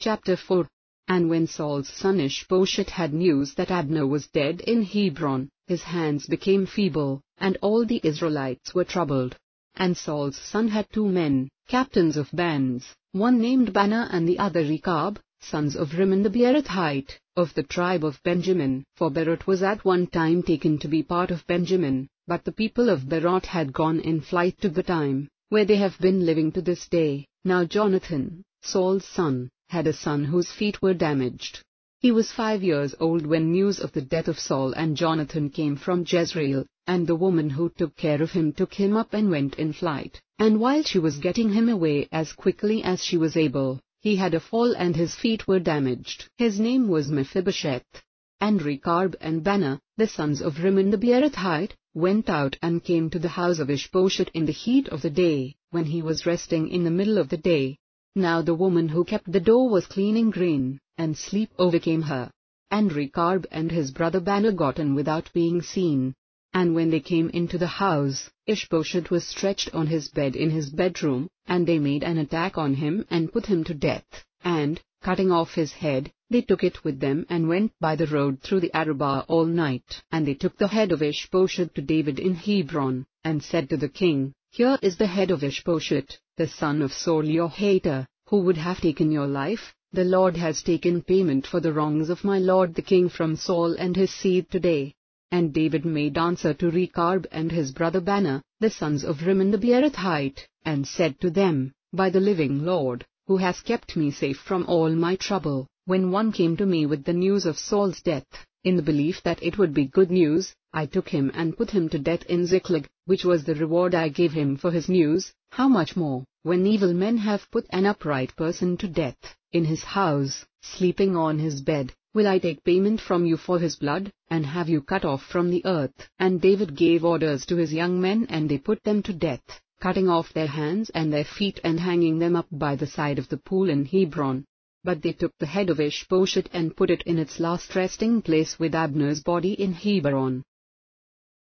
Chapter 4. And when Saul's son Ishbosheth had news that Abner was dead in Hebron, his hands became feeble, and all the Israelites were troubled. And Saul's son had 2 men, captains of bands, one named Baanah and the other Rechab, sons of Rimmon the Beerothite, of the tribe of Benjamin. For Beeroth was at one time taken to be part of Benjamin, but the people of Beeroth had gone in flight to Gataim, where they have been living to this day. Now Jonathan, Saul's son, had a son whose feet were damaged. He was 5 years old when news of the death of Saul and Jonathan came from Jezreel, and the woman who took care of him took him up and went in flight, and while she was getting him away as quickly as she was able, he had a fall and his feet were damaged. His name was Mephibosheth. And Rechab and Baanah, the sons of Rimmon the Beerothite, went out and came to the house of Ishbosheth in the heat of the day, when he was resting in the middle of the day. Now the woman who kept the door was cleaning grain, and sleep overcame her. And Rechab and his brother Baanah got in without being seen. And when they came into the house, Ishbosheth was stretched on his bed in his bedroom, and they made an attack on him and put him to death, and, cutting off his head, they took it with them and went by the road through the Arabah all night. And they took the head of Ishbosheth to David in Hebron, and said to the king, Here is the head of Ishbosheth, the son of Saul your hater, who would have taken your life. The Lord has taken payment for the wrongs of my lord the king from Saul and his seed today. And David made answer to Rechab and his brother Baanah, the sons of Rimmon the Beerothite, and said to them, By the living Lord, who has kept me safe from all my trouble, when one came to me with the news of Saul's death, in the belief that it would be good news, I took him and put him to death in Ziklag, which was the reward I gave him for his news. How much more, when evil men have put an upright person to death, in his house, sleeping on his bed, will I take payment from you for his blood, and have you cut off from the earth? And David gave orders to his young men, and they put them to death, cutting off their hands and their feet and hanging them up by the side of the pool in Hebron. But they took the head of Ishbosheth and put it in its last resting place with Abner's body in Hebron.